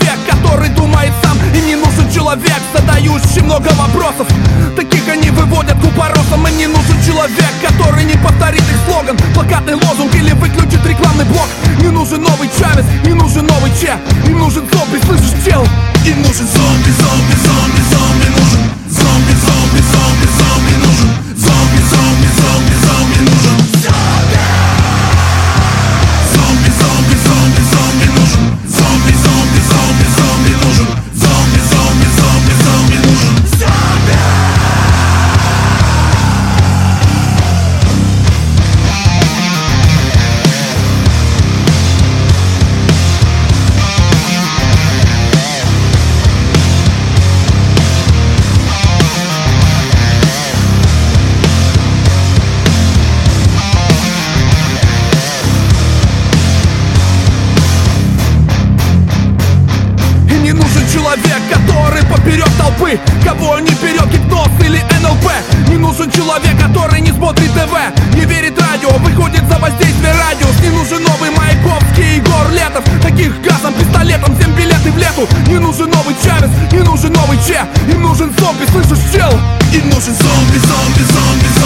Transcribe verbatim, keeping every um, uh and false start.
человек, который думает сам. Им не нужен человек, задающий много вопросов. Таких они выводят купоросом. Им не нужен человек, который не повторит их слоган, плакатный лозунг или выключит рекламный блок. Не нужен новый Чавес, не нужен новый Че. Им нужен зомби, слышишь, чел? Им нужен зомби, зомби, зомби, зомби нужен. Зомби, зомби, зомби, зомби нужен. Зомби, зомби, зомби, зомби нужен. Зомби, зомби, зомби, зомби нужен. Зомби, зомби, зомби, зомби нужен. Зомби, зомби, зомби, зомби нужен. Зомби! Человек, который поперек толпы, кого не берет гипноз или эн эл пэ. Не нужен человек, который не смотрит тэ вэ, не верит радио, выходит за воздействие радиус. Не нужен новый Маяковский, Егор Летов, таких газом, пистолетом, всем билеты в лету. Не нужен новый Чавес, не нужен новый Че. Им нужен зомби, слышишь, чел? Им нужен зомби, зомби, зомби,